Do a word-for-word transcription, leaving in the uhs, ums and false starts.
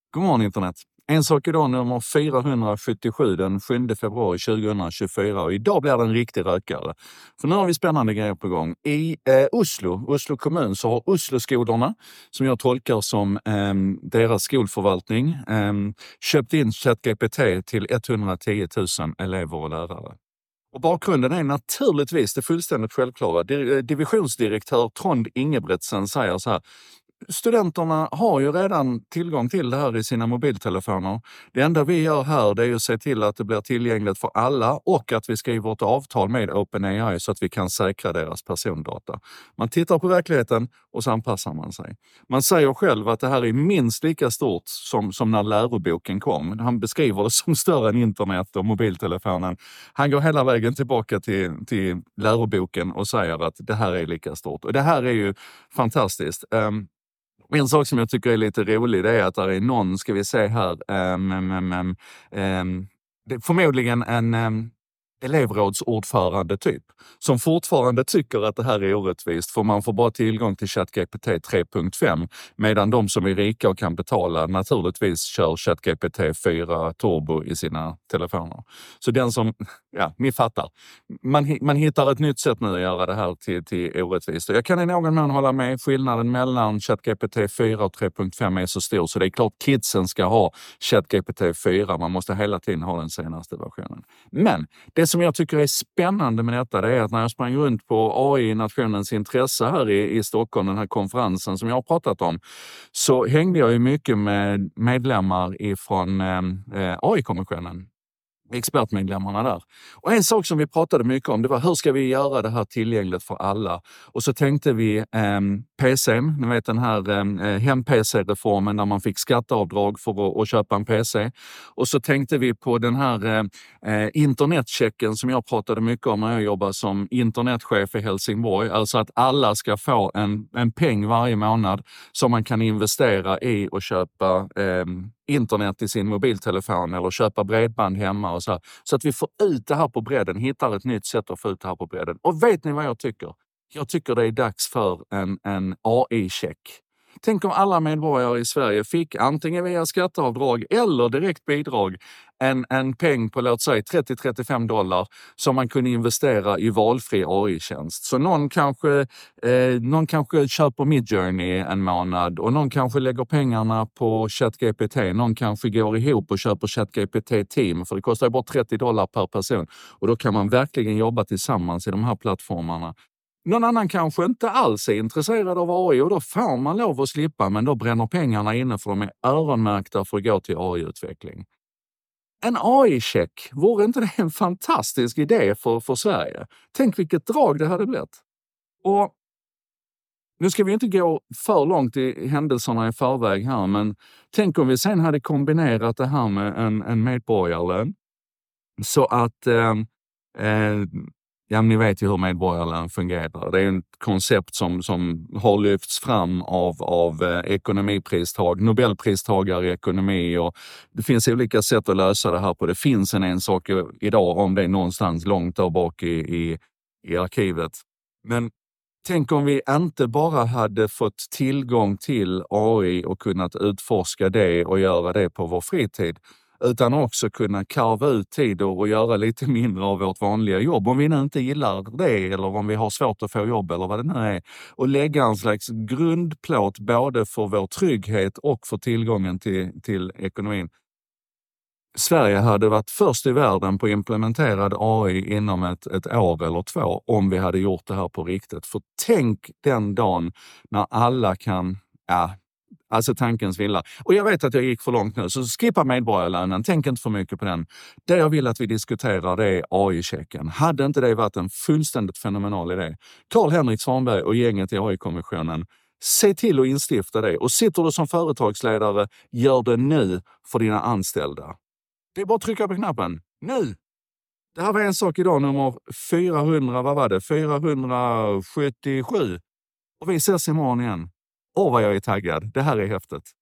God morgon internet. En sak idag nummer fyrahundrasjuttiosju den sjunde februari tjugohundratjugofyra och idag blir det en riktig rökare. För nu har vi spännande grejer på gång. I eh, Oslo, Oslo kommun, så har Oslo-skolorna, som jag tolkar som eh, deras skolförvaltning, eh, köpt in ChatGPT till etthundratio tusen elever och lärare. Och bakgrunden är naturligtvis det fullständigt självklara. Divisionsdirektör Trond Ingebretsen säger så här: studenterna har ju redan tillgång till det här i sina mobiltelefoner. Det enda vi gör här, det är att se till att det blir tillgängligt för alla och att vi skriver ett avtal med OpenAI så att vi kan säkra deras persondata. Man tittar på verkligheten och så anpassar man sig. Man säger själv att det här är minst lika stort som, som när läroboken kom. Han beskriver det som större än internet och mobiltelefonen. Han går hela vägen tillbaka till, till läroboken och säger att det här är lika stort. Och det här är ju fantastiskt. Um, En sak som jag tycker är lite rolig, det är att det är någon, ska vi se här, um, um, um, um, det är förmodligen en um, elevrådsordförande typ, som fortfarande tycker att det här är orättvist, för man får bara tillgång till ChatGPT tre punkt fem, medan de som är rika och kan betala naturligtvis kör ChatGPT fyra Turbo i sina telefoner. Så den som, ja, ni fattar. Man, man hittar ett nytt sätt nu att göra det här till, till orättvist. Jag kan i någon mån hålla med, skillnaden mellan ChatGPT fyra och tre punkt fem är så stor, så det är klart kidsen ska ha ChatGPT fyra, man måste hela tiden ha den senaste versionen. Men det som jag tycker är spännande med detta, det är att när jag sprang runt på A I-nationens intresse här i, i Stockholm, den här konferensen som jag har pratat om, så hängde jag ju mycket med medlemmar ifrån eh, A I-kommissionen. Expertmedlemmarna där. Och en sak som vi pratade mycket om, det var hur ska vi göra det här tillgängligt för alla? Och så tänkte vi eh, P C, ni vet den här eh, hem-P C-reformen där man fick skatteavdrag för att, att köpa en P C. Och så tänkte vi på den här eh, internetchecken som jag pratade mycket om när jag jobbade som internetchef i Helsingborg. Alltså att alla ska få en, en peng varje månad som man kan investera i och köpa eh, internet i sin mobiltelefon eller köpa bredband hemma och så här. Så att vi får ut det här på bredden, hittar ett nytt sätt att få ut det här på bredden. Och vet ni vad jag tycker? Jag tycker det är dags för en, en A I-check. Tänk om alla medborgare i Sverige fick antingen via skatteavdrag eller direkt bidrag en, en peng på, låt säga, trettio till trettiofem dollar som man kunde investera i valfri A I-tjänst. Så någon kanske, eh, någon kanske köper Midjourney en månad och någon kanske lägger pengarna på ChatGPT. Någon kanske går ihop och köper ChatGPT Team, för det kostar ju bara trettio dollar per person. Och då kan man verkligen jobba tillsammans i de här plattformarna. Någon annan kanske inte alls är intresserad av A I och då får man lov att slippa, men då bränner pengarna inne för de är öronmärkta för att gå till A I-utveckling. En A I-check, vore inte det en fantastisk idé för, för Sverige? Tänk vilket drag det hade blivit. Och nu ska vi inte gå för långt i händelserna i förväg här, men tänk om vi sen hade kombinerat det här med en, en medborgarlön så att eh, eh, ja, ni vet ju hur medborgarlön fungerar. Det är ett koncept som, som har lyfts fram av, av eh, ekonomipristag, Nobelpristagare i ekonomi, och det finns olika sätt att lösa det här på. Det finns en en sak idag om det är någonstans långt där bak i, i, i arkivet. Men tänk om vi inte bara hade fått tillgång till A I och kunnat utforska det och göra det på vår fritid, utan också kunna karva ut tid och göra lite mindre av vårt vanliga jobb. Om vi nu inte gillar det eller om vi har svårt att få jobb eller vad det nu är. Och lägga en slags grundplåt både för vår trygghet och för tillgången till, till ekonomin. Sverige hade varit först i världen på implementerad A I inom ett, ett år eller två om vi hade gjort det här på riktigt. För tänk den dagen när alla kan... ja. Alltså tankens villa. Och jag vet att jag gick för långt nu, så skippa medborgarlönen. Tänk inte för mycket på den. Det jag vill att vi diskuterar, det är A I-checken. Hade inte det varit en fullständigt fenomenal idé? Carl-Henrik Svanberg och gänget i A I-kommissionen, se till att instifta det. Och sitter du som företagsledare, gör det nu för dina anställda. Det är bara att trycka på knappen. Nu! Det här var en sak idag, nummer fyrahundra, vad var det? fyrahundrasjuttiosju. Och vi ses imorgon igen. Åh, vad jag är taggad. Det här är häftigt.